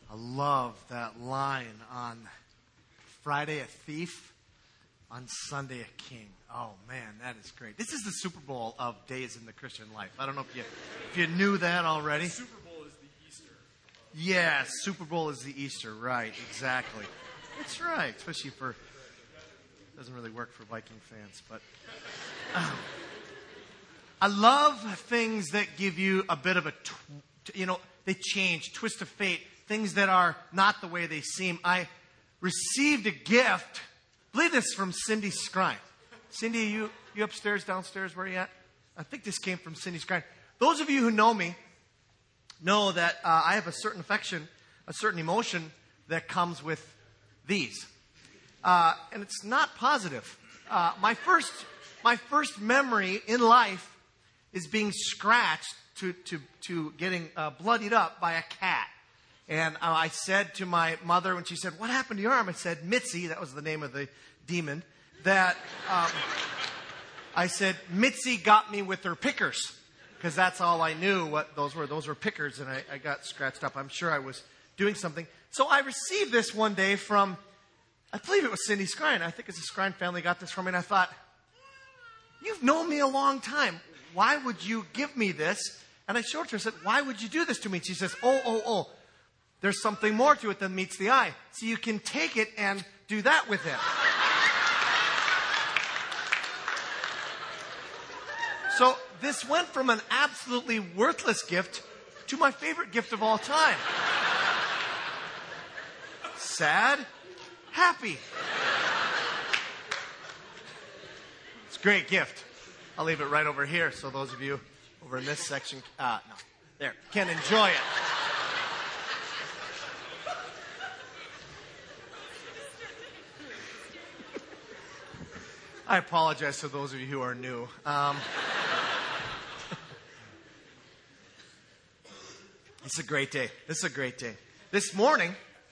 I love that line on Friday a thief, on Sunday a king. Oh man, that is great. This is the Super Bowl of days in the Christian life. I don't know if you knew that already. Super Bowl is the Easter. Yeah, Super Bowl is the Easter, right, exactly. That's right, especially doesn't really work for Viking fans, but I love things that give you a bit of a, they change, twist of fate, things that are not the way they seem. I received a gift, I believe this from Cindy Scrine. Cindy, you upstairs, downstairs, where are you at? I think this came from Cindy Scrine. Those of you who know me know that I have a certain affection, a certain emotion that comes with these. And it's not positive. My first memory in life is being scratched to getting bloodied up by a cat. And I said to my mother when she said, "What happened to your arm?" I said, "Mitzi," that was the name of the demon, I said, "Mitzi got me with her pickers." Because that's all I knew what those were. Those were pickers, and I got scratched up. I'm sure I was doing something. So I received this one day from, I believe it was Cindy Scrine. I think it's a Scrine family got this from me, and I thought, "You've known me a long time. Why would you give me this?" And I showed it to her. I said, "Why would you do this to me?" And she says, Oh, there's something more to it than meets the eye. So you can take it and do that with it. So this went from an absolutely worthless gift to my favorite gift of all time. Sad, happy. It's a great gift. I'll leave it right over here so those of you over in this section, can enjoy it. I apologize to those of you who are new. It's a great day. This is a great day. This morning,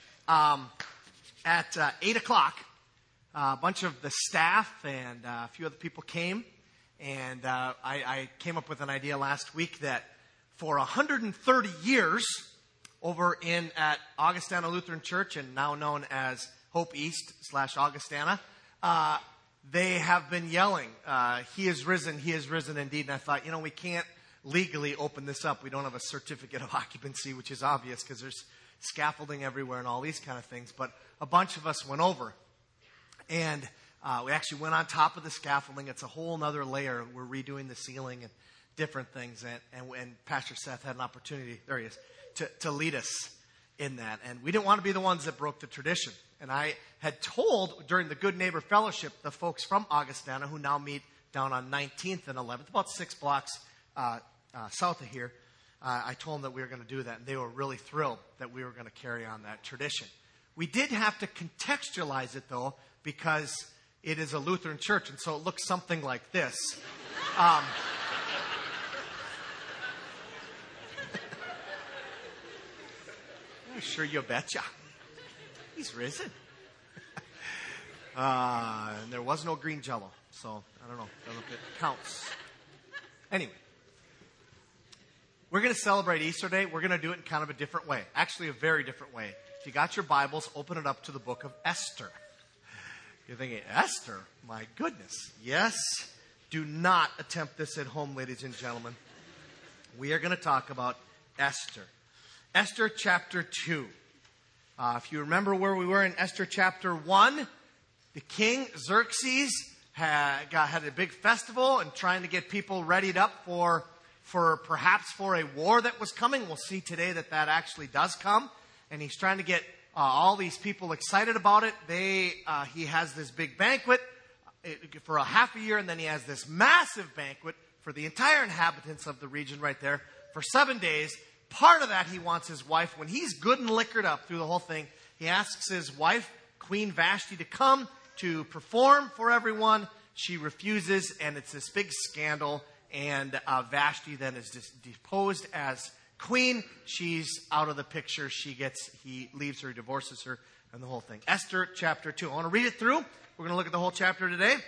at 8 o'clock, a bunch of the staff and a few other people came. And I came up with an idea last week that for 130 years, over at Augustana Lutheran Church, and now known as Hope East / Augustana, they have been yelling, he is risen indeed. And I thought, we can't legally open this up. We don't have a certificate of occupancy, which is obvious because there's scaffolding everywhere and all these kind of things. But a bunch of us went over, and we actually went on top of the scaffolding. It's a whole other layer. We're redoing the ceiling and different things. And Pastor Seth had an opportunity, there he is, to lead us in that. And we didn't want to be the ones that broke the tradition. And I had told during the Good Neighbor Fellowship, the folks from Augustana who now meet down on 19th and 11th, about 6 blocks south of here, I told them that we were going to do that. And they were really thrilled that we were going to carry on that tradition. We did have to contextualize it, though, because it is a Lutheran church, and so it looks something like this. Sure, you betcha. He's risen. And there was no green Jell-O, so I don't know if it counts. Anyway, we're going to celebrate Easter Day. We're going to do it in kind of a different way. Actually, a very different way. If you got your Bibles, open it up to the book of Esther. You're thinking, Esther? My goodness. Yes. Do not attempt this at home, ladies and gentlemen. We are going to talk about Esther. Esther chapter 2. If you remember where we were in Esther chapter 1, the king Xerxes had a big festival and trying to get people readied up for perhaps a war that was coming. We'll see today that actually does come. And he's trying to get all these people excited about it. He has this big banquet for a half a year, and then he has this massive banquet for the entire inhabitants of the region right there for 7 days. Part of that, he wants his wife, when he's good and liquored up through the whole thing, he asks his wife, Queen Vashti, to come to perform for everyone. She refuses, and it's this big scandal, and Vashti then is deposed as queen. She's out of the picture. He leaves her, divorces her, and the whole thing. Esther chapter 2. I want to read it through. We're going to look at the whole chapter today.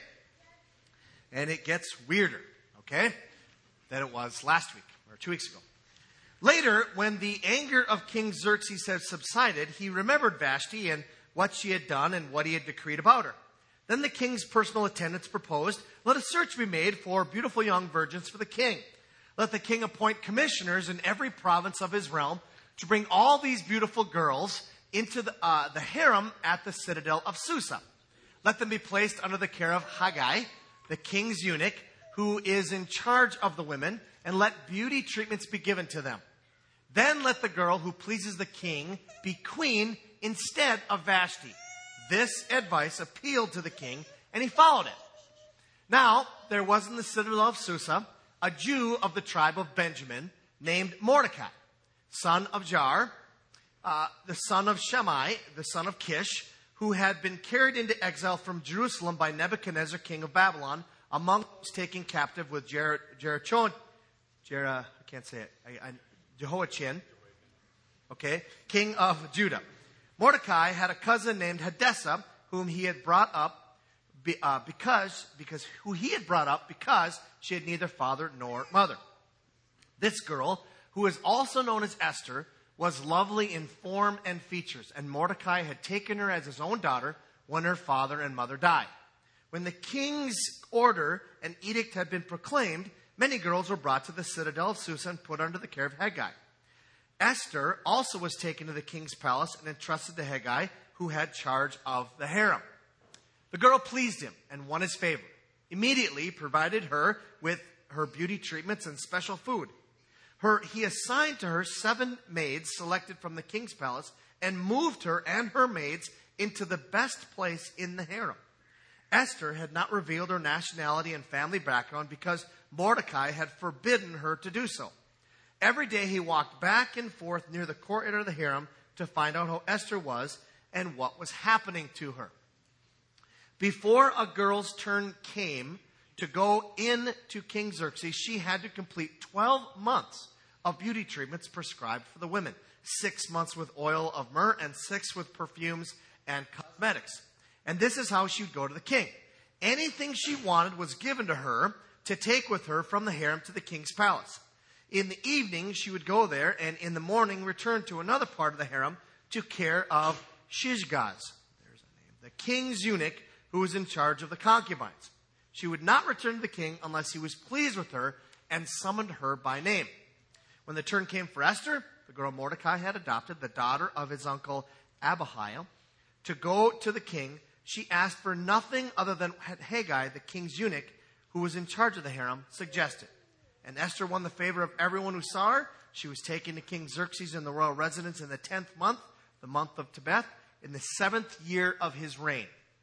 And it gets weirder, okay, than it was last week or 2 weeks ago. Later, when the anger of King Xerxes had subsided, he remembered Vashti and what she had done and what he had decreed about her. Then the king's personal attendants proposed, let a search be made for beautiful young virgins for the king. Let the king appoint commissioners in every province of his realm to bring all these beautiful girls into the harem at the citadel of Susa. Let them be placed under the care of Haggai, the king's eunuch, who is in charge of the women, and let beauty treatments be given to them. Then let the girl who pleases the king be queen instead of Vashti. This advice appealed to the king, and he followed it. Now, there was in the citadel of Susa a Jew of the tribe of Benjamin named Mordecai, son of Jair, the son of Shimei, the son of Kish, who had been carried into exile from Jerusalem by Nebuchadnezzar, king of Babylon, among those taken captive with Jehoiachin, king of Judah. Mordecai had a cousin named Hadassah, whom he had brought up because she had neither father nor mother. This girl, who is also known as Esther, was lovely in form and features, and Mordecai had taken her as his own daughter when her father and mother died. When the king's order and edict had been proclaimed, many girls were brought to the citadel of Susa and put under the care of Haggai. Esther also was taken to the king's palace and entrusted to Haggai, who had charge of the harem. The girl pleased him and won his favor. Immediately he provided her with her beauty treatments and special food. He assigned to her 7 maids selected from the king's palace and moved her and her maids into the best place in the harem. Esther had not revealed her nationality and family background because Mordecai had forbidden her to do so. Every day he walked back and forth near the courtyard of the harem to find out how Esther was and what was happening to her. Before a girl's turn came to go in to King Xerxes, she had to complete 12 months of beauty treatments prescribed for the women, 6 months with oil of myrrh and 6 with perfumes and cosmetics. And this is how she would go to the king. Anything she wanted was given to her to take with her from the harem to the king's palace. In the evening, she would go there, and in the morning return to another part of the harem to care of Shishgaz, there's a name, the king's eunuch who was in charge of the concubines. She would not return to the king unless he was pleased with her and summoned her by name. When the turn came for Esther, the girl Mordecai had adopted, the daughter of his uncle Abihail, to go to the king, she asked for nothing other than what Haggai, the king's eunuch, who was in charge of the harem, suggested. And Esther won the favor of everyone who saw her. She was taken to King Xerxes in the royal residence in the 10th month, the month of Tebeth, in the 7th year of his reign.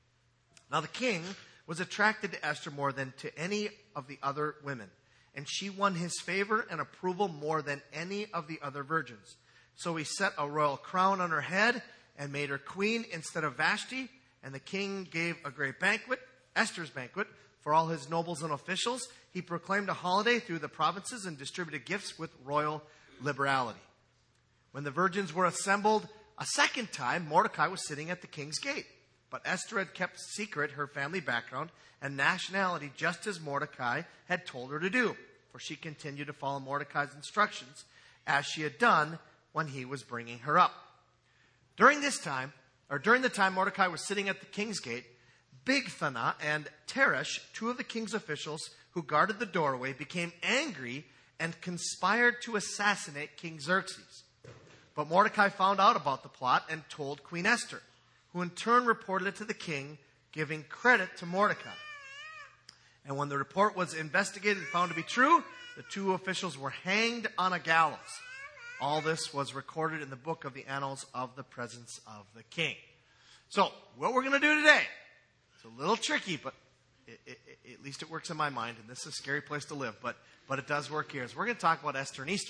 Now the king was attracted to Esther more than to any of the other women, and she won his favor and approval more than any of the other virgins. So he set a royal crown on her head and made her queen instead of Vashti, and the king gave a great banquet, Esther's banquet, for all his nobles and officials. He proclaimed a holiday through the provinces and distributed gifts with royal liberality. When the virgins were assembled a second time, Mordecai was sitting at the king's gate. But Esther had kept secret her family background and nationality, just as Mordecai had told her to do. For she continued to follow Mordecai's instructions, as she had done when he was bringing her up. During the time Mordecai was sitting at the king's gate, Bigthana and Teresh, 2 of the king's officials who guarded the doorway, became angry and conspired to assassinate King Xerxes. But Mordecai found out about the plot and told Queen Esther, who in turn reported it to the king, giving credit to Mordecai. And when the report was investigated and found to be true, the 2 officials were hanged on a gallows. All this was recorded in the book of the annals of the presence of the king. So, what we're going to do today, it's a little tricky, but at least it works in my mind, and this is a scary place to live, but it does work here, is we're going to talk about Esther and Easter.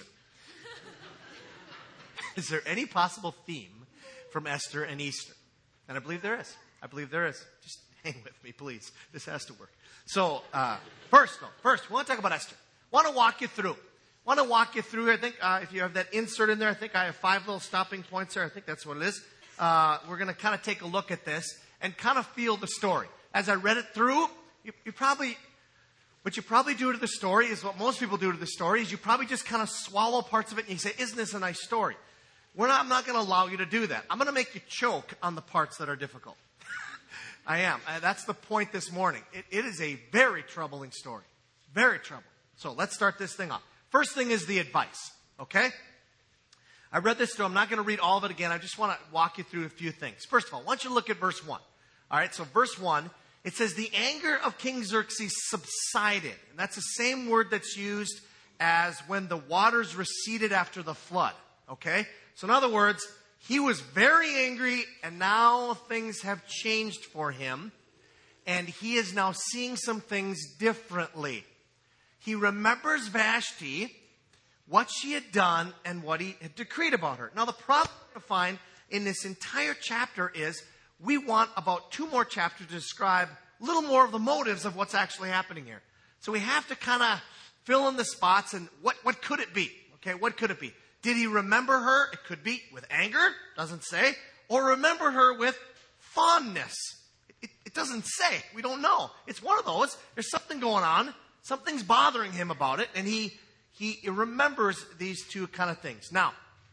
Is there any possible theme from Esther and Easter? And I believe there is. Just hang with me, please. This has to work. So, first, we want to talk about Esther. I want to walk you through. I think if you have that insert in there, I think I have 5 little stopping points there. I think that's what it is. We're going to kind of take a look at this and kind of feel the story. As I read it through, you probably What you probably do to the story is what most people do to the story is you probably just kind of swallow parts of it and you say, isn't this a nice story? I'm not going to allow you to do that. I'm going to make you choke on the parts that are difficult. I am. That's the point this morning. It is a very troubling story. Very troubling. So let's start this thing off. First thing is the advice. Okay? I read this through. I'm not going to read all of it again. I just want to walk you through a few things. First of all, I want you to look at verse 1. All right, so verse 1, it says, the anger of King Xerxes subsided. And that's the same word that's used as when the waters receded after the flood. Okay? So in other words, he was very angry, and now things have changed for him. And he is now seeing some things differently. He remembers Vashti, what she had done, and what he had decreed about her. Now the problem to find in this entire chapter is we want about 2 more chapters to describe a little more of the motives of what's actually happening here. So we have to kind of fill in the spots and what could it be? Okay, what could it be? Did he remember her? It could be with anger, doesn't say. Or remember her with fondness. It doesn't say. We don't know. It's one of those. There's something going on. Something's bothering him about it. And he remembers these 2 kind of things. Now,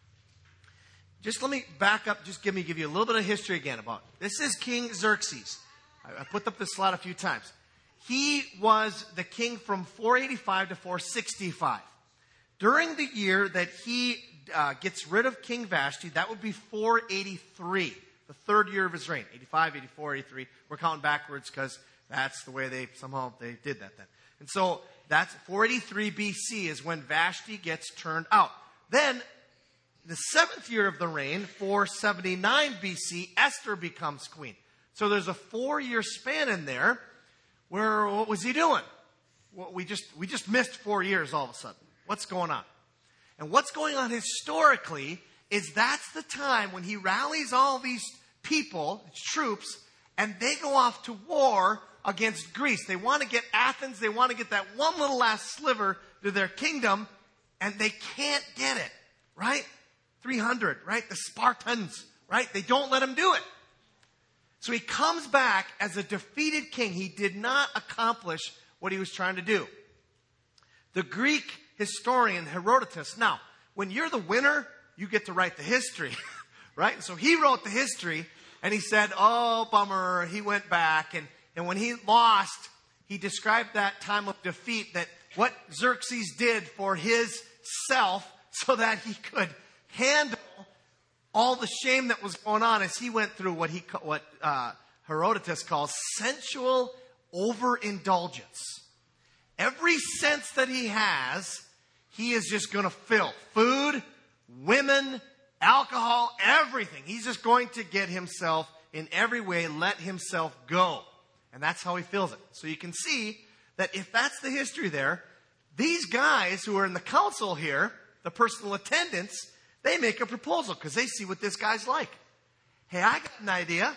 just let me back up. Just give you a little bit of history again about it. This is King Xerxes. I put up this slide a few times. He was the king from 485 to 465. During the year that he gets rid of King Vashti, that would be 483, the 3rd year of his reign. 85, 84, 83. We're counting backwards because that's the way they did that then. And so that's 483 BC is when Vashti gets turned out. Then the 7th year of the reign, 479 BC, Esther becomes queen. So there's a 4-year span in there where what was he doing? Well, we just missed 4 years all of a sudden. What's going on? And what's going on historically is that's the time when he rallies all these people, troops, and they go off to war against Greece. They want to get Athens. They want to get that one little last sliver to their kingdom, and they can't get it, right? 300, right? The Spartans, right? They don't let him do it. So he comes back as a defeated king. He did not accomplish what he was trying to do. The Greek historian Herodotus, now, when you're the winner, you get to write the history, right? So he wrote the history, and he said, oh, bummer, he went back. And when he lost, he described that time of defeat, that what Xerxes did for his self so that he could handle all the shame that was going on as he went through what Herodotus calls sensual overindulgence. Every sense that he has, he is just going to fill. Food, women, alcohol, everything. He's just going to get himself in every way, let himself go. And that's how he feels it. So you can see that if that's the history there, these guys who are in the council here, the personal attendants, they make a proposal because they see what this guy's like. Hey, I got an idea.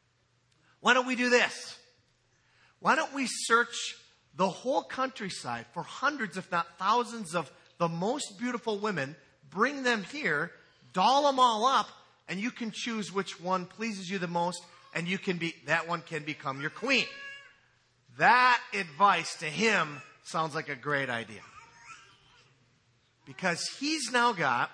Why don't we do this? Why don't we search the whole countryside for hundreds, if not thousands, of the most beautiful women, bring them here, doll them all up, and you can choose which one pleases you the most, and that one can become your queen. That advice to him sounds like a great idea. Because he's now got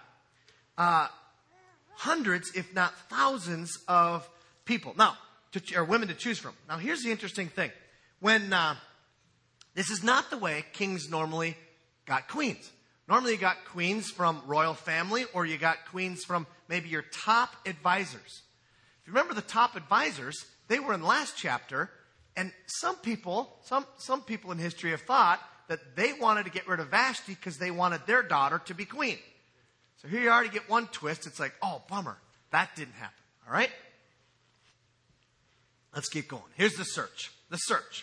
hundreds, if not thousands, of people. Now, or women to choose from. Now, here's the interesting thing. When this is not the way kings normally got queens. Normally you got queens from royal family, or you got queens from maybe your top advisors. If you remember the top advisors, they were in the last chapter, and some people in history have thought that they wanted to get rid of Vashti because they wanted their daughter to be queen. So here you already get one twist. It's like, oh, bummer. That didn't happen. All right? Let's keep going. Here's the search. The search.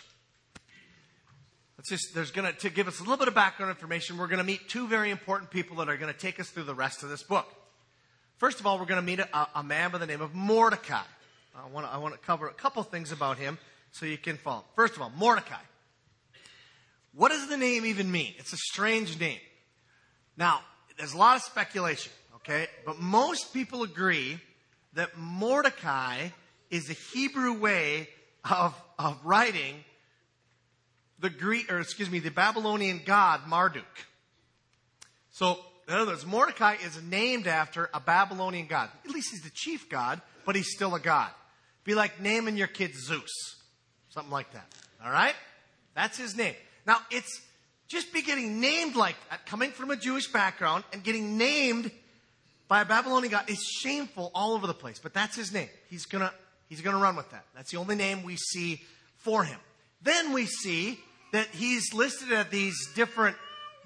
To give us a little bit of background information, we're going to meet 2 very important people that are going to take us through the rest of this book. First of all, we're going to meet a man by the name of Mordecai. I want to cover a couple things about him so you can follow. First of all, Mordecai. What does the name even mean? It's a strange name. Now, there's a lot of speculation, okay? But most people agree that Mordecai is a Hebrew way of writing the Babylonian god Marduk. So, in other words, Mordecai is named after a Babylonian god. At least he's the chief god, but he's still a god. Be like naming your kid Zeus. Something like that. All right? That's his name. Now, it's just be getting named like that, coming from a Jewish background, and getting named by a Babylonian god is shameful all over the place. But that's his name. He's gonna run with that. That's the only name we see for him. Then we see that he's listed at these different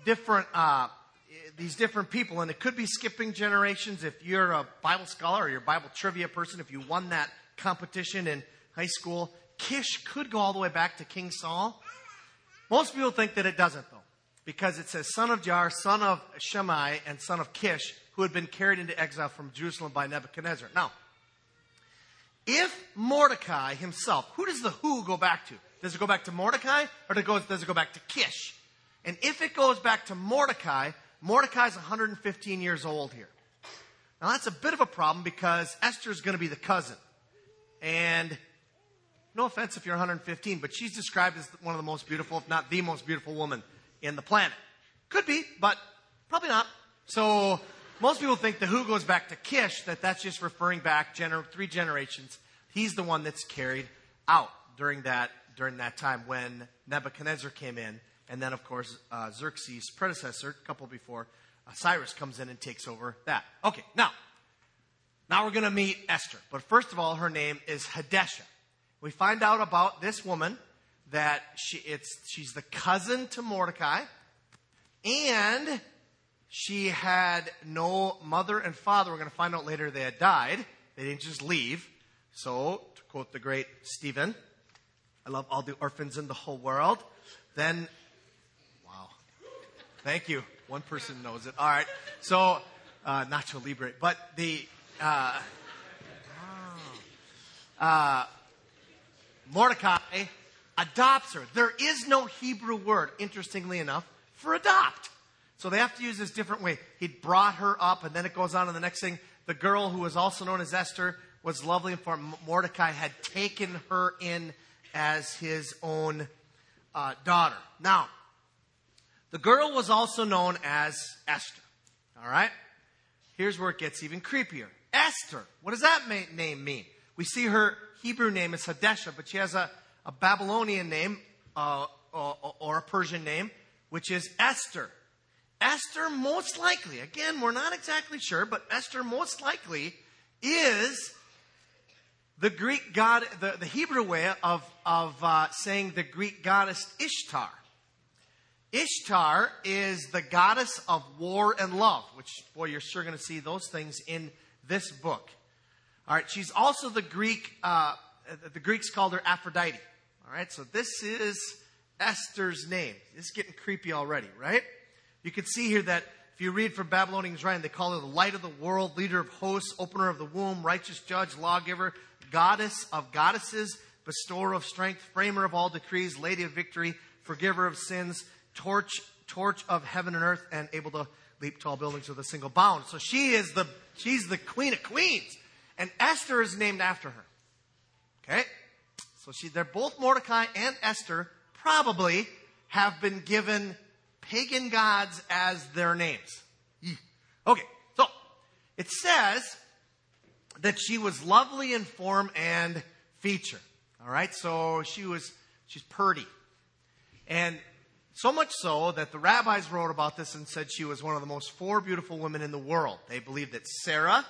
people, and it could be skipping generations if you're a Bible scholar or you're a Bible trivia person. If you won that competition in high school, Kish could go all the way back to King Saul. Most people think that it doesn't, though, because it says son of Jar, son of Shammai, and son of Kish, who had been carried into exile from Jerusalem by Nebuchadnezzar. Now, if Mordecai himself, who does the who go back to? Does it go back to Mordecai, or does it go back to Kish? And if it goes back to Mordecai, Mordecai's 115 years old here. Now, that's a bit of a problem because Esther's going to be the cousin. And no offense if you're 115, but she's described as one of the most beautiful, if not the most beautiful woman in the planet. Could be, but probably not. So most people think the who goes back to Kish, that's just referring back 3 generations. He's the one that's carried out during that time when Nebuchadnezzar came in. And then, of course, Xerxes' predecessor, a couple before, Cyrus comes in and takes over that. Okay, now we're going to meet Esther. But first of all, her name is Hadeshah. We find out about this woman that she's the cousin to Mordecai, and she had no mother and father. We're going to find out later they had died. They didn't just leave. So, to quote the great Stephen, I love all the orphans in the whole world. Then, wow. Thank you. One person knows it. All right. So, Nacho Libre. But Mordecai adopts her. There is no Hebrew word, interestingly enough, for adopt. So they have to use this different way. He brought her up, and then it goes on to the next thing. The girl who was also known as Esther was lovely, and for Mordecai had taken her in as his own daughter. Now, the girl was also known as Esther. All right? Here's where it gets even creepier. Esther. What does that name mean? We see her Hebrew name is Hadeshah, but she has a Babylonian name or a Persian name, which is Esther. Esther most likely, again, we're not exactly sure, but Esther most likely is the Greek god, the Hebrew way of saying the Greek goddess Ishtar. Ishtar is the goddess of war and love, which, boy, you're sure going to see those things in this book. All right, she's also the Greeks called her Aphrodite. All right, so this is Esther's name. This is getting creepy already, right? You can see here that if you read from Babylonians Ryan, they call her the light of the world, leader of hosts, opener of the womb, righteous judge, lawgiver, goddess of goddesses, bestower of strength, framer of all decrees, lady of victory, forgiver of sins, torch of heaven and earth, and able to leap tall buildings with a single bound. So she's the queen of queens. And Esther is named after her. Okay? So they're both Mordecai and Esther probably have been given pagan gods as their names. Okay, so it says that she was lovely in form and feature. All right, so she's purty. And so much so that the rabbis wrote about this and said she was one of the most 4 beautiful women in the world. They believed that Sarah,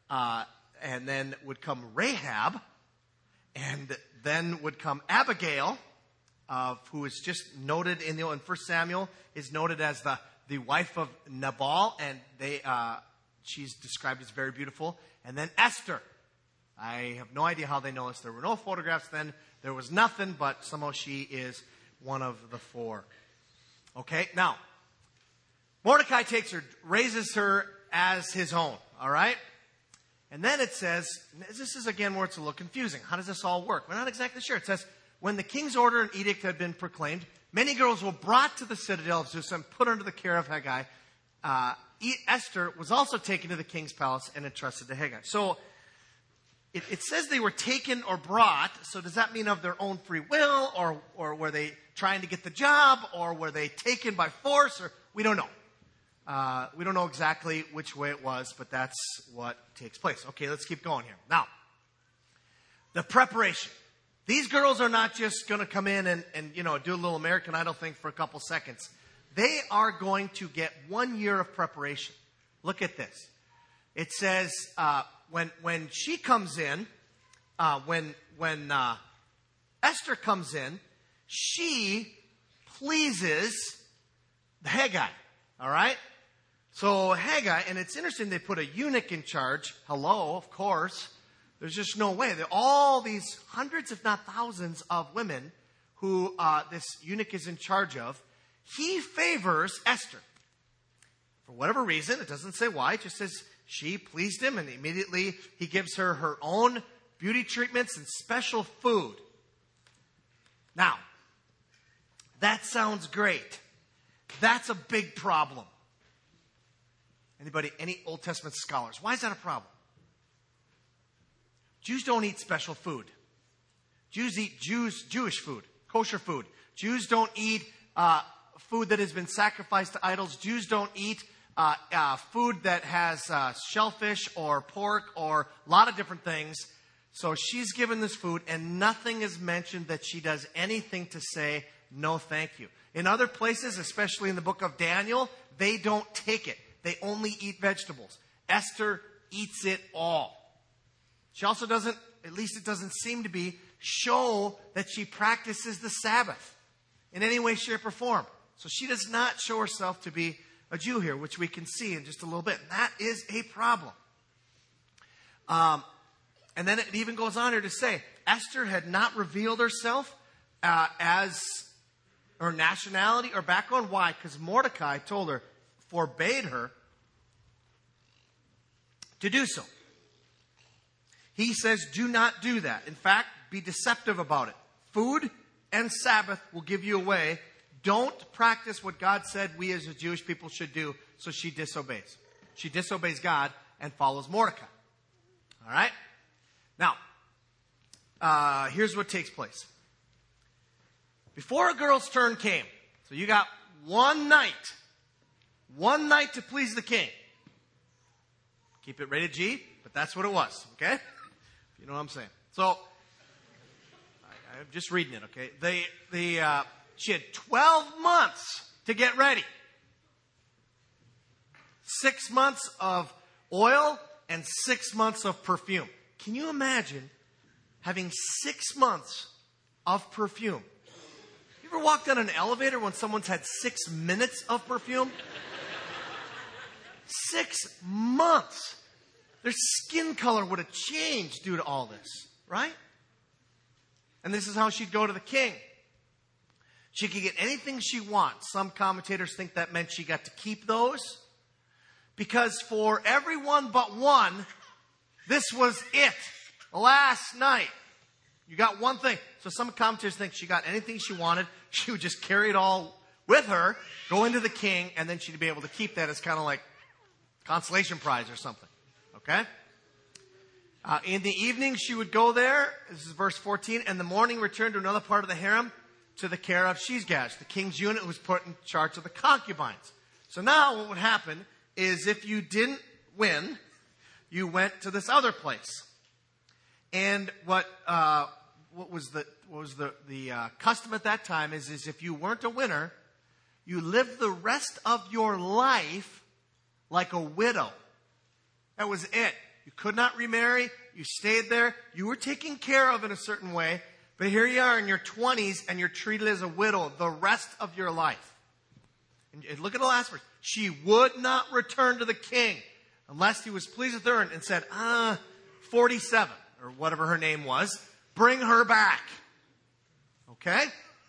and then would come Rahab, and then would come Abigail, who is just noted in 1 Samuel, is noted as the wife of Nabal, and she's described as very beautiful. And then Esther. I have no idea how they know this. There were no photographs then. There was nothing, but somehow she is one of the 4. Okay, now, Mordecai takes her, raises her as his own, all right? And then it says, this is again where it's a little confusing. How does this all work? We're not exactly sure. It says, when the king's order and edict had been proclaimed, many girls were brought to the citadel of Susa and put under the care of Haggai. Esther was also taken to the king's palace and entrusted to Haggai. So, it says they were taken or brought. So does that mean of their own free will, or were they trying to get the job, or were they taken by force? Or we don't know. We don't know exactly which way it was, but that's what takes place. Okay, let's keep going here. Now, the preparation. These girls are not just going to come in and do a little American Idol thing for a couple seconds. They are going to get 1 year of preparation. Look at this. It says when she comes in, when Esther comes in, she pleases Haggai. All right? So Haggai, and it's interesting they put a eunuch in charge. Hello, of course. There's just no way. There are all these hundreds, if not thousands, of women who this eunuch is in charge of. He favors Esther. For whatever reason, it doesn't say why. It just says she pleased him, and immediately he gives her her own beauty treatments and special food. Now, that sounds great. That's a big problem. Anybody, any Old Testament scholars? Why is that a problem? Jews don't eat special food. Jews eat Jewish food, kosher food. Jews don't eat food that has been sacrificed to idols. Jews don't eat food that has shellfish or pork or a lot of different things. So she's given this food, and nothing is mentioned that she does anything to say, no, thank you. In other places, especially in the book of Daniel, they don't take it. They only eat vegetables. Esther eats it all. She also doesn't, at least it doesn't seem to be, show that she practices the Sabbath in any way, shape, or form. So she does not show herself to be a Jew here, which we can see in just a little bit. And that is a problem. And then it even goes on here to say, Esther had not revealed herself as her nationality or background. Why? Because Mordecai told her, forbade her to do so. He says, do not do that. In fact, be deceptive about it. Food and Sabbath will give you away. Don't practice what God said we as a Jewish people should do. So she disobeys. She disobeys God and follows Mordecai. All right? Now, here's what takes place. Before a girl's turn came, so you got one night to please the king. Keep it rated G, but that's what it was, okay? You know what I'm saying. So, I'm just reading it, okay? She had 12 months to get ready. 6 months of oil and 6 months of perfume. Can you imagine having 6 months of perfume? You ever walked on an elevator when someone's had 6 minutes of perfume? 6 months. Their skin color would have changed due to all this, right? And this is how she'd go to the king. She could get anything she wants. Some commentators think that meant she got to keep those. Because for everyone but one, this was it. Last night. You got one thing. So some commentators think she got anything she wanted. She would just carry it all with her, go into the king, and then she'd be able to keep that as kind of like consolation prize or something. Okay? In the evening, she would go there. This is verse 14. And the morning returned to another part of the harem to the care of Shishgaz, the king's eunuch who was put in charge of the concubines. So now what would happen is if you didn't win, you went to this other place. And what was the custom at that time is if you weren't a winner, you lived the rest of your life like a widow. That was it. You could not remarry. You stayed there. You were taken care of in a certain way. But here you are in your 20s and you're treated as a widow the rest of your life. And look at the last verse. She would not return to the king unless he was pleased with her and said, 47 or whatever her name was. Bring her back. Okay?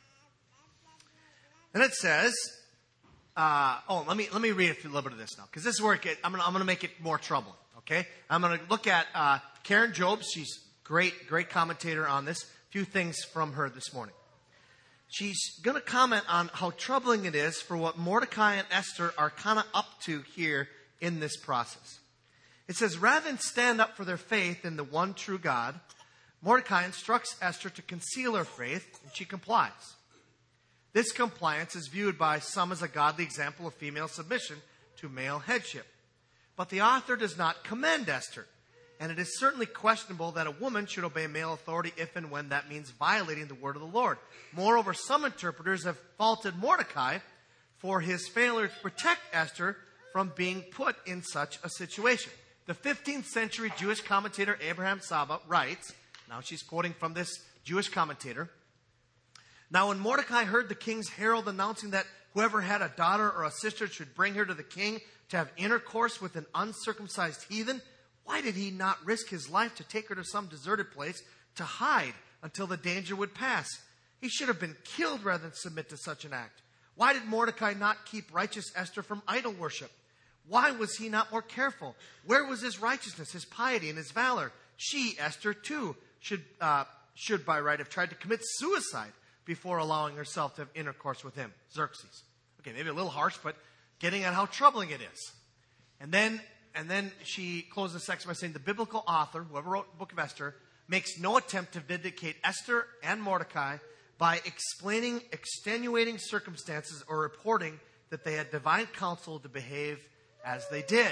And it says, let me read a little bit of this now, because this is where I'm going to make it more troubling. Okay, I'm going to look at Karen Jobes. She's great commentator on this. A few things from her this morning. She's going to comment on how troubling it is for what Mordecai and Esther are kind of up to here in this process. It says, rather than stand up for their faith in the one true God, Mordecai instructs Esther to conceal her faith, and she complies. This compliance is viewed by some as a godly example of female submission to male headship. But the author does not commend Esther, and it is certainly questionable that a woman should obey male authority if and when that means violating the word of the Lord. Moreover, some interpreters have faulted Mordecai for his failure to protect Esther from being put in such a situation. The 15th century Jewish commentator Abraham Saba writes, now she's quoting from this Jewish commentator, now when Mordecai heard the king's herald announcing that whoever had a daughter or a sister should bring her to the king to have intercourse with an uncircumcised heathen, why did he not risk his life to take her to some deserted place to hide until the danger would pass? He should have been killed rather than submit to such an act. Why did Mordecai not keep righteous Esther from idol worship? Why was he not more careful? Where was his righteousness, his piety, and his valor? She, Esther, too, should by right have tried to commit suicide before allowing herself to have intercourse with him, Xerxes. Okay, maybe a little harsh, but getting at how troubling it is. And then she closes the section by saying the biblical author, whoever wrote the book of Esther, makes no attempt to vindicate Esther and Mordecai by explaining extenuating circumstances or reporting that they had divine counsel to behave as they did.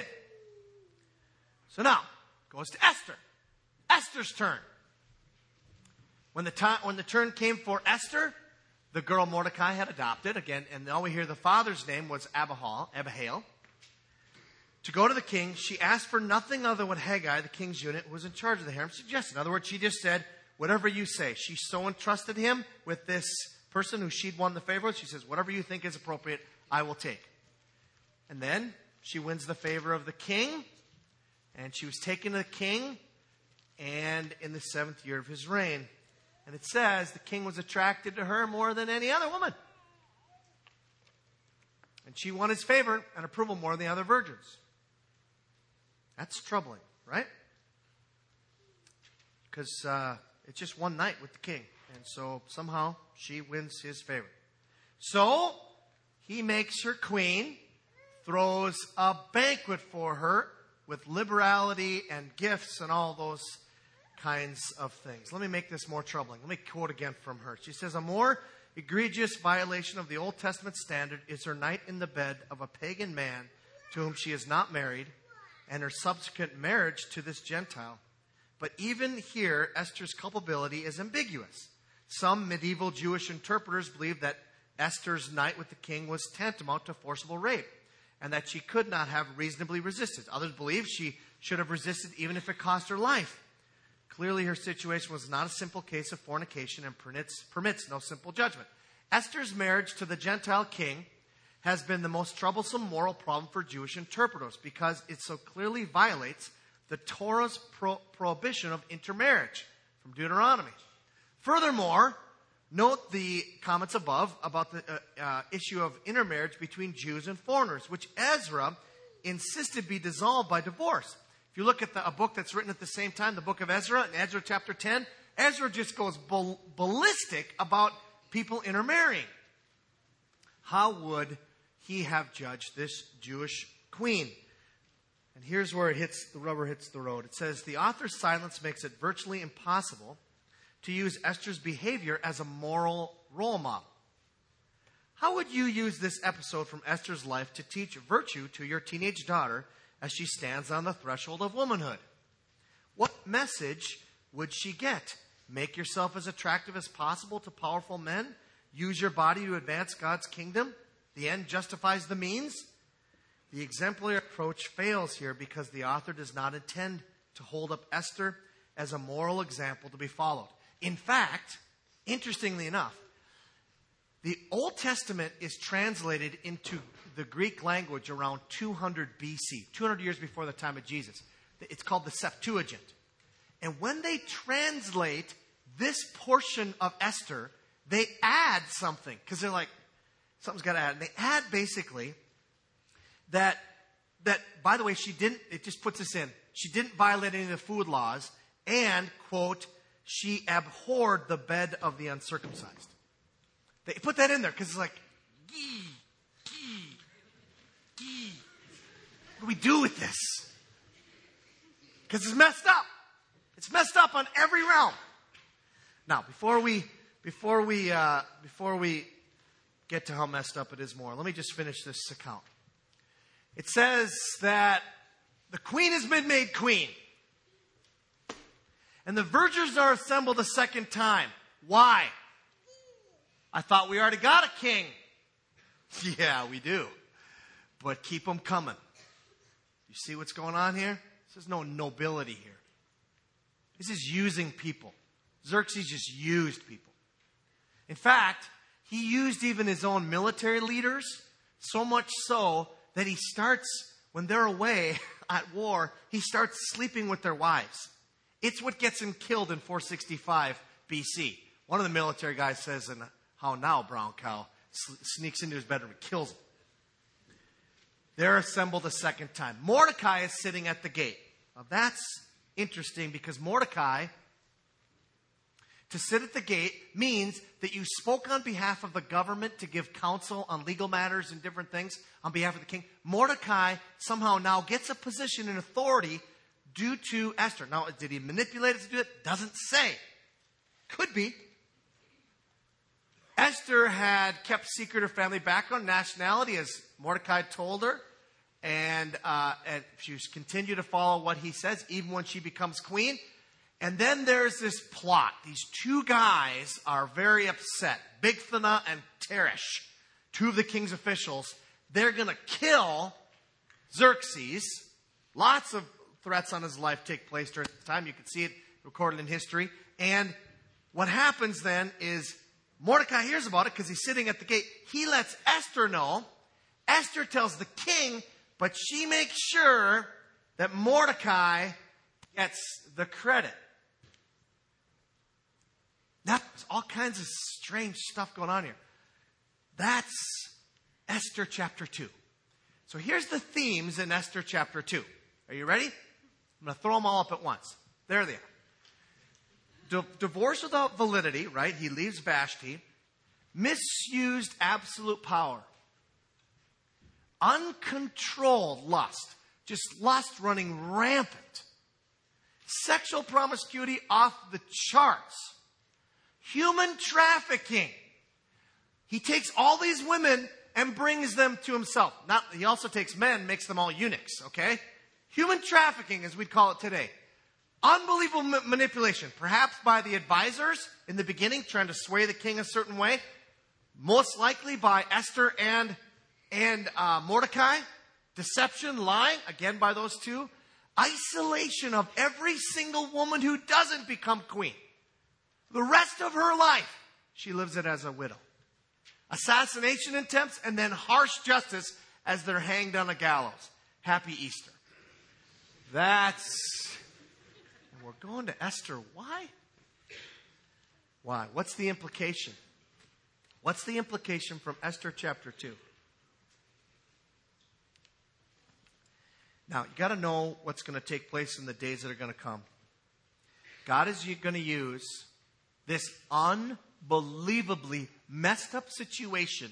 So now, goes to Esther. Esther's turn. When the turn came for Esther, the girl Mordecai had adopted, again, and now we hear the father's name was Abihail. To go to the king, she asked for nothing other than what Haggai, the king's eunuch, who was in charge of the harem, suggested. In other words, she just said, whatever you say. She so entrusted him with this person who she'd won the favor with. She says, whatever you think is appropriate, I will take. And then she wins the favor of the king, and she was taken to the king, and in the 7th year of his reign. And it says the king was attracted to her more than any other woman. And she won his favor and approval more than the other virgins. That's troubling, right? Because it's just one night with the king. And so somehow she wins his favor. So he makes her queen, throws a banquet for her with liberality and gifts and all those kinds of things. Let me make this more troubling. Let me quote again from her. She says, a more egregious violation of the Old Testament standard is her night in the bed of a pagan man to whom she is not married, and her subsequent marriage to this Gentile. But even here, Esther's culpability is ambiguous. Some medieval Jewish interpreters believe that Esther's night with the king was tantamount to forcible rape, and that she could not have reasonably resisted. Others believe she should have resisted even if it cost her life. Clearly, her situation was not a simple case of fornication and permits no simple judgment. Esther's marriage to the Gentile king has been the most troublesome moral problem for Jewish interpreters because it so clearly violates the Torah's prohibition of intermarriage from Deuteronomy. Furthermore, note the comments above about the issue of intermarriage between Jews and foreigners, which Ezra insisted be dissolved by divorce. If you look at a book that's written at the same time, the book of Ezra, in Ezra chapter 10, Ezra just goes ballistic about people intermarrying. How would he have judged this Jewish queen? And here's where the rubber hits the road. It says, the author's silence makes it virtually impossible to use Esther's behavior as a moral role model. How would you use this episode from Esther's life to teach virtue to your teenage daughter as she stands on the threshold of womanhood? What message would she get? Make yourself as attractive as possible to powerful men? Use your body to advance God's kingdom? The end justifies the means? The exemplary approach fails here because the author does not intend to hold up Esther as a moral example to be followed. In fact, interestingly enough, the Old Testament is translated into the Greek language around 200 BC, 200 years before the time of Jesus. It's called the Septuagint. And when they translate this portion of Esther, they add something because they're like, something's got to add. And they add basically that by the way, it just puts this in, she didn't violate any of the food laws and, quote, she abhorred the bed of the uncircumcised. They put that in there because it's like, what do we do with this? Because it's messed up. It's messed up on every realm. Now, before we get to how messed up it is more, let me just finish this account. It says that the queen has been made queen. And the virgins are assembled a second time. Why? I thought we already got a king. Yeah, we do. But keep them coming. You see what's going on here? This is no nobility here. This is using people. Xerxes just used people. In fact, he used even his own military leaders, so much so that he starts, when they're away at war, he starts sleeping with their wives. It's what gets him killed in 465 BC. One of the military guys says, and how now, brown cow, sneaks into his bedroom and kills him. They're assembled a second time. Mordecai is sitting at the gate. Now that's interesting because Mordecai, to sit at the gate means that you spoke on behalf of the government to give counsel on legal matters and different things on behalf of the king. Mordecai somehow now gets a position in authority due to Esther. Now, did he manipulate it to do it? Doesn't say. Could be. Esther had kept secret her family background, nationality, as Mordecai told her. And she continued to follow what he says, even when she becomes queen. And then there's this plot. These two guys are very upset. Bigthana and Teresh, two of the king's officials. They're going to kill Xerxes. Lots of threats on his life take place during this time. You can see it recorded in history. And what happens then is Mordecai hears about it because he's sitting at the gate. He lets Esther know. Esther tells the king, but she makes sure that Mordecai gets the credit. Now, there's all kinds of strange stuff going on here. That's Esther chapter 2. So here's the themes in Esther chapter 2. Are you ready? I'm going to throw them all up at once. There they are. Divorce without validity, right? He leaves Vashti. Misused absolute power. Uncontrolled lust. Just lust running rampant. Sexual promiscuity off the charts. Human trafficking. He takes all these women and brings them to himself. He also takes men, makes them all eunuchs, okay? Human trafficking, as we'd call it today. Unbelievable manipulation, perhaps by the advisors in the beginning, trying to sway the king a certain way. Most likely by Esther and Mordecai. Deception, lying, again by those two. Isolation of every single woman who doesn't become queen. The rest of her life, she lives it as a widow. Assassination attempts and then harsh justice as they're hanged on a gallows. Happy Easter. And we're going to Esther. Why? Why? What's the implication? What's the implication from Esther chapter 2? Now, you got to know what's going to take place in the days that are going to come. God is going to use this unbelievably messed up situation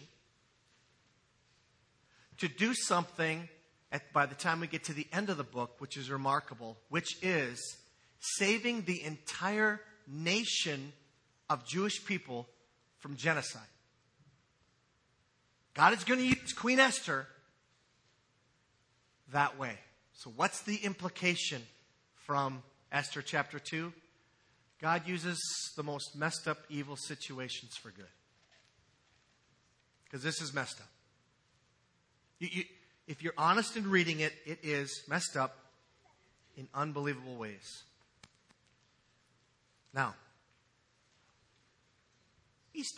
to do something by the time we get to the end of the book, which is remarkable, which is saving the entire nation of Jewish people from genocide. God is going to use Queen Esther that way. So what's the implication from Esther chapter 2? God uses the most messed up, evil situations for good. Because this is messed up. If you're honest in reading it, it is messed up in unbelievable ways. Now, Easter.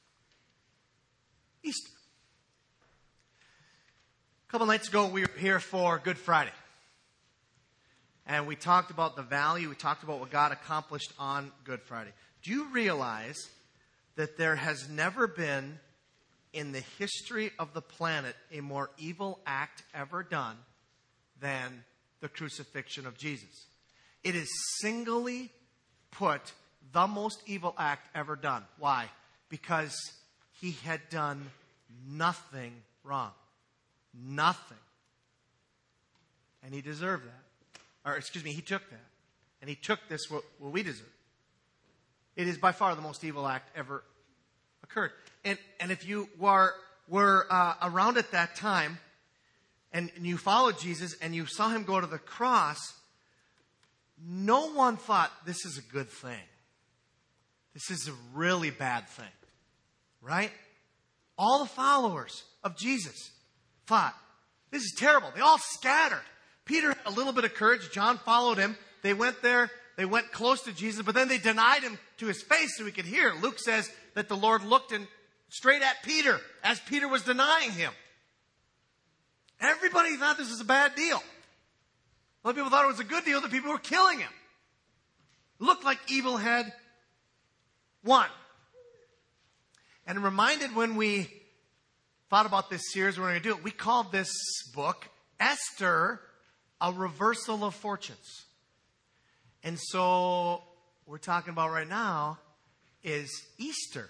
A couple nights ago, we were here for Good Friday. And we talked about the value, we talked about what God accomplished on Good Friday. Do you realize that there has never been in the history of the planet a more evil act ever done than the crucifixion of Jesus? It is singly put the most evil act ever done. Why? Because he had done nothing wrong. Nothing. And he deserved that. he took that. And he took this, what we deserve. It is by far the most evil act ever occurred. And if you were around at that time, and you followed Jesus, and you saw him go to the cross, no one thought, this is a good thing. This is a really bad thing. Right? All the followers of Jesus thought, this is terrible. They all scattered. Peter had a little bit of courage. John followed him. They went there. They went close to Jesus, but then they denied him to his face so he could hear. Luke says that the Lord looked straight at Peter as Peter was denying him. Everybody thought this was a bad deal. Other people thought it was a good deal that people were killing him. It looked like evil had won. And I'm reminded when we thought about this series, we're going to do it, we called this book, Esther, A Reversal of Fortunes. And so, what we're talking about right now is Easter.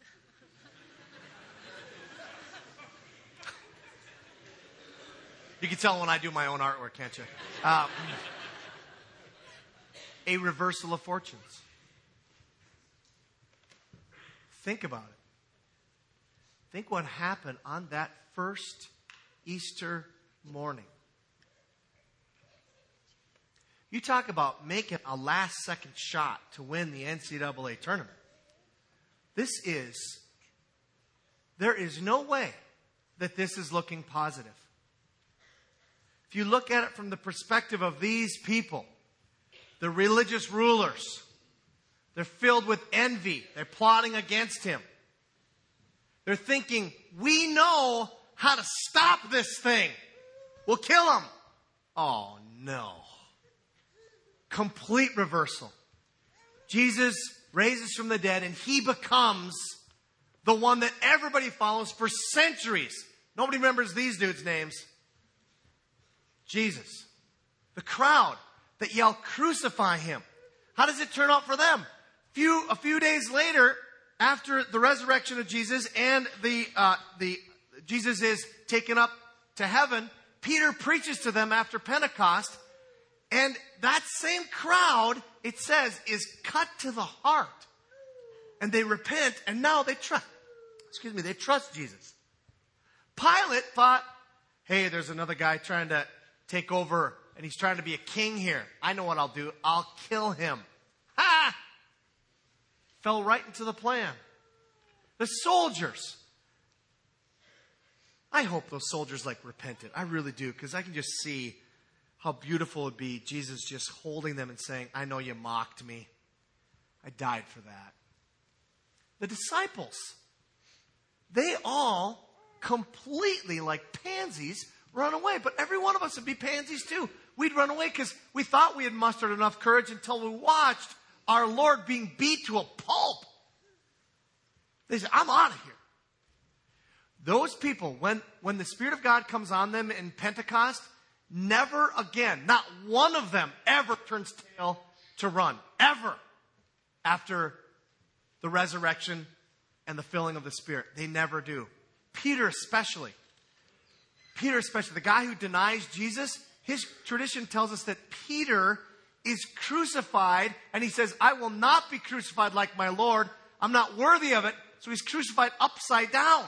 You can tell when I do my own artwork, can't you? A reversal of fortunes. Think about it. Think what happened on that first Easter morning. You talk about making a last-second shot to win the NCAA tournament. There is no way that this is looking positive. If you look at it from the perspective of these people, the religious rulers, they're filled with envy. They're plotting against him. They're thinking, we know how to stop this thing. We'll kill him. Oh, no. Complete reversal. Jesus raises from the dead and he becomes the one that everybody follows for centuries. Nobody remembers these dudes' names. Jesus. The crowd that yell, crucify him. How does it turn out for them? A few days later, after the resurrection of Jesus and Jesus is taken up to heaven, Peter preaches to them after Pentecost. And that same crowd, it says, is cut to the heart. And they repent, and now they trust Jesus. Pilate thought, hey, there's another guy trying to take over, and he's trying to be a king here. I know what I'll do. I'll kill him. Ha! Fell right into the plan. The soldiers. I hope those soldiers repented. I really do, because I can just see how beautiful it would be, Jesus just holding them and saying, I know you mocked me. I died for that. The disciples, they all completely like pansies run away. But every one of us would be pansies too. We'd run away because we thought we had mustered enough courage until we watched our Lord being beat to a pulp. They said, I'm out of here. Those people, when the Spirit of God comes on them in Pentecost, never again, not one of them ever turns tail to run. Ever. After the resurrection and the filling of the Spirit. They never do. Peter especially, the guy who denies Jesus, his tradition tells us that Peter is crucified, and he says, I will not be crucified like my Lord. I'm not worthy of it. So he's crucified upside down.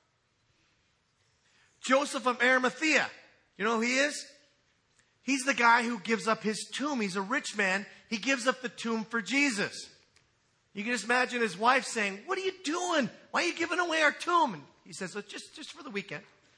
Joseph of Arimathea, you know who he is? He's the guy who gives up his tomb. He's a rich man. He gives up the tomb for Jesus. You can just imagine his wife saying, what are you doing? Why are you giving away our tomb? And he says, well, just for the weekend.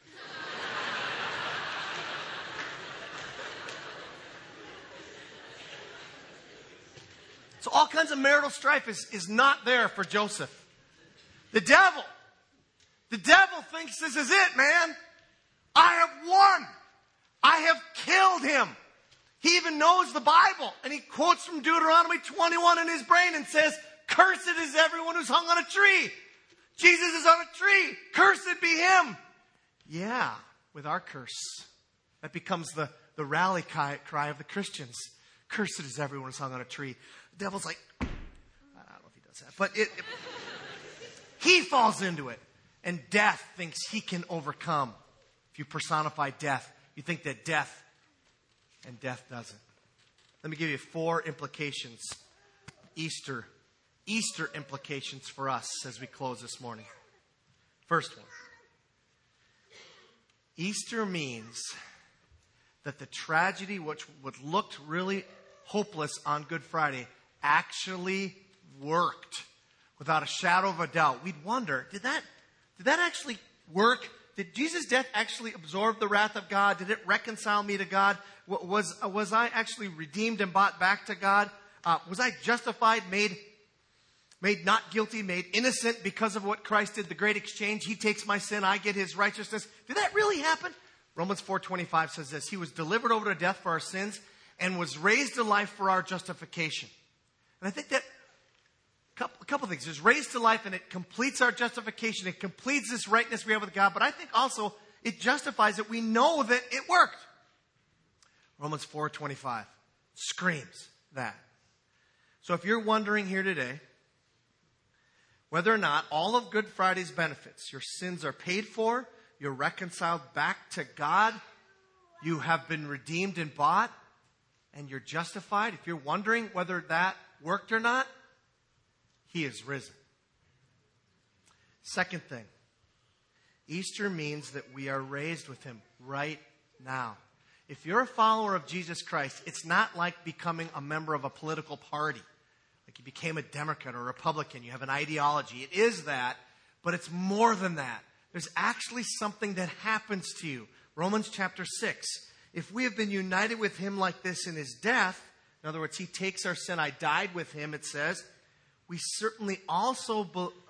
So all kinds of marital strife is not there for Joseph. The devil thinks this is it, man. I have won. I have killed him. He even knows the Bible. And he quotes from Deuteronomy 21 in his brain and says, cursed is everyone who's hung on a tree. Jesus is on a tree. Cursed be him. Yeah, with our curse. That becomes the rally cry of the Christians. Cursed is everyone who's hung on a tree. The devil's like, I don't know if he does that. But he falls into it. And death thinks he can overcome. If you personify death, you think that death doesn't. Let me give you 4 implications. Easter implications for us as we close this morning. First one. Easter means that the tragedy which looked really hopeless on Good Friday actually worked without a shadow of a doubt. We'd wonder, did that actually work? Did Jesus' death actually absorb the wrath of God? Did it reconcile me to God? Was I actually redeemed and bought back to God? Was I justified, made not guilty, made innocent because of what Christ did, the great exchange? He takes my sin, I get his righteousness. Did that really happen? Romans 4:25 says this: He was delivered over to death for our sins and was raised to life for our justification. And I think that a couple things. There's raised to life, and it completes our justification. It completes this rightness we have with God. But I think also it justifies it. We know that it worked. Romans 4:25 screams that. So if you're wondering here today whether or not all of Good Friday's benefits, your sins are paid for, you're reconciled back to God, you have been redeemed and bought, and you're justified, if you're wondering whether that worked or not, He is risen. Second thing, Easter means that we are raised with Him right now. If you're a follower of Jesus Christ, it's not like becoming a member of a political party. Like you became a Democrat or a Republican, you have an ideology. It is that, but it's more than that. There's actually something that happens to you. Romans chapter 6. If we have been united with Him like this in His death, in other words, He takes our sin, I died with Him, it says, we certainly also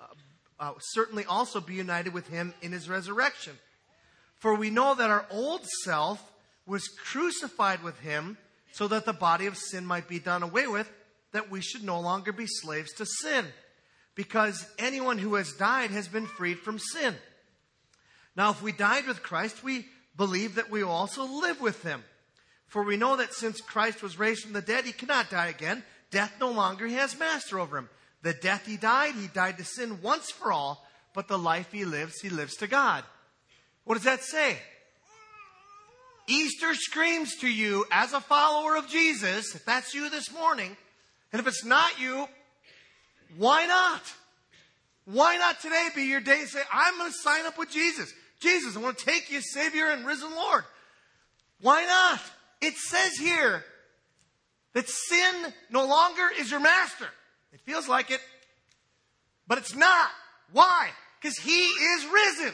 be united with Him in His resurrection. For we know that our old self was crucified with Him so that the body of sin might be done away with, that we should no longer be slaves to sin. Because anyone who has died has been freed from sin. Now, if we died with Christ, we believe that we will also live with Him. For we know that since Christ was raised from the dead, He cannot die again. Death no longer has master over Him. The death He died to sin once for all, but the life He lives to God. What does that say? Easter screams to you as a follower of Jesus, if that's you this morning, and if it's not you, why not? Why not today be your day and say, I'm going to sign up with Jesus. Jesus, I want to take you as Savior and risen Lord. Why not? It says here that sin no longer is your master. It feels like it, but it's not. Why? Because He is risen.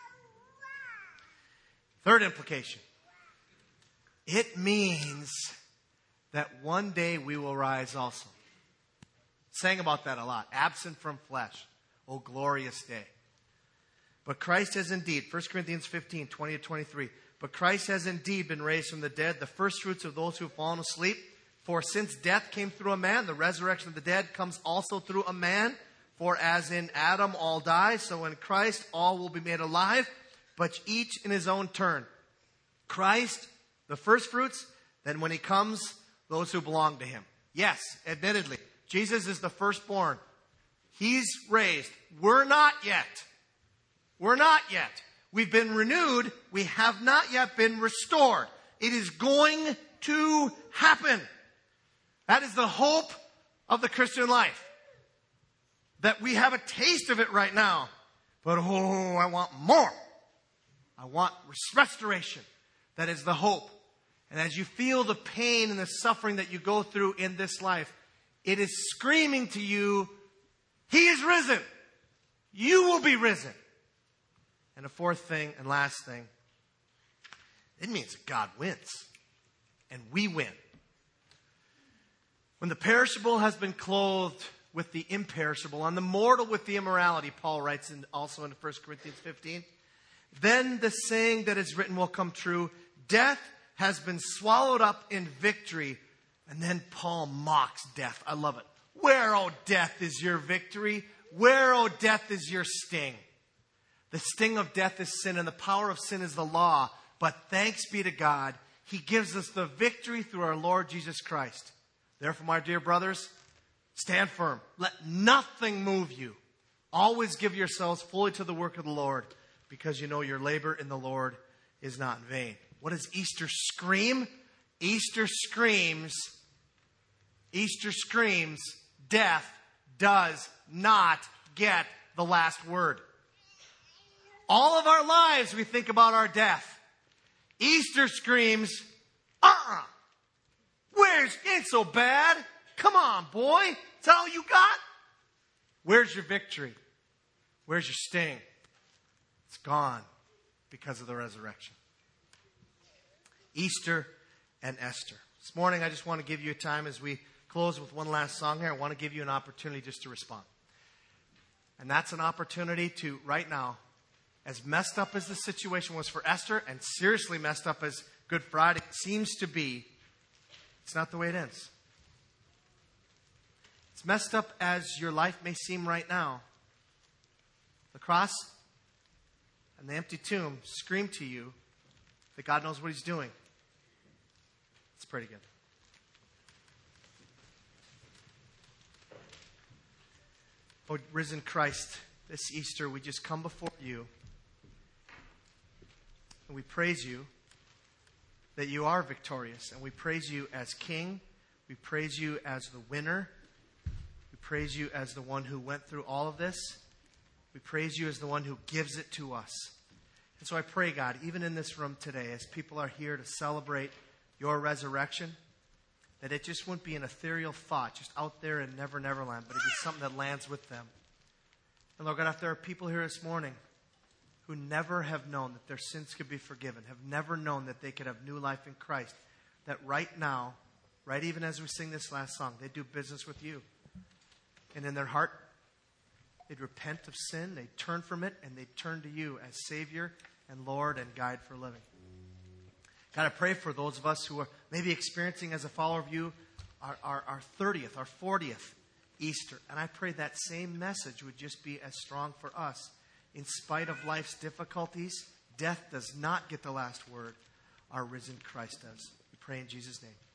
Third implication. It means that one day we will rise also. Sang about that a lot. Absent from flesh. Oh, glorious day. But Christ has indeed, 1 Corinthians 15, 20-23. But Christ has indeed been raised from the dead, the first fruits of those who have fallen asleep. For since death came through a man, the resurrection of the dead comes also through a man. For as in Adam all die, so in Christ all will be made alive, but each in his own turn. Christ, the first fruits, then when He comes, those who belong to Him. Yes, admittedly, Jesus is the firstborn. He's raised. We're not yet. We're not yet. We've been renewed. We have not yet been restored. It is going to happen. That is the hope of the Christian life. That we have a taste of it right now. But I want more. I want restoration. That is the hope. And as you feel the pain and the suffering that you go through in this life, it is screaming to you, He is risen. You will be risen. And the fourth thing and last thing, it means that God wins. And we win. When the perishable has been clothed with the imperishable, and the mortal with the immorality, Paul writes also in 1 Corinthians 15, then the saying that is written will come true, death has been swallowed up in victory. And then Paul mocks death. I love it. Where, O death, is your victory? Where, O death, is your sting? The sting of death is sin, and the power of sin is the law. But thanks be to God, He gives us the victory through our Lord Jesus Christ. Therefore, my dear brothers, stand firm. Let nothing move you. Always give yourselves fully to the work of the Lord, because you know your labor in the Lord is not in vain. What does Easter scream? Easter screams, Easter screams, death does not get the last word. All of our lives we think about our death. Easter screams, where's, ain't so bad. Come on, boy. Is that all you got? Where's your victory? Where's your sting? It's gone because of the resurrection. Easter and Esther. This morning I just want to give you a time as we close with one last song here. I want to give you an opportunity just to respond. And that's an opportunity to, right now, as messed up as the situation was for Esther and seriously messed up as Good Friday seems to be, it's not the way it ends. It's messed up as your life may seem right now. The cross and the empty tomb scream to you that God knows what He's doing. Let's pray together. Oh, risen Christ, this Easter we just come before you. And we praise you that you are victorious. And we praise you as King. We praise you as the winner. We praise you as the one who went through all of this. We praise you as the one who gives it to us. And so I pray, God, even in this room today, as people are here to celebrate your resurrection, that it just wouldn't be an ethereal thought just out there in Never Neverland, but it'd be something that lands with them. And Lord God, if there are people here this morning who never have known that their sins could be forgiven, have never known that they could have new life in Christ, that right now, right even as we sing this last song, they do business with you. And in their heart, they'd repent of sin, they'd turn from it, and they'd turn to you as Savior and Lord and guide for living. God, I pray for those of us who are maybe experiencing as a follower of you our 30th, our 40th Easter. And I pray that same message would just be as strong for us. In spite of life's difficulties, death does not get the last word. Our risen Christ does. We pray in Jesus' name.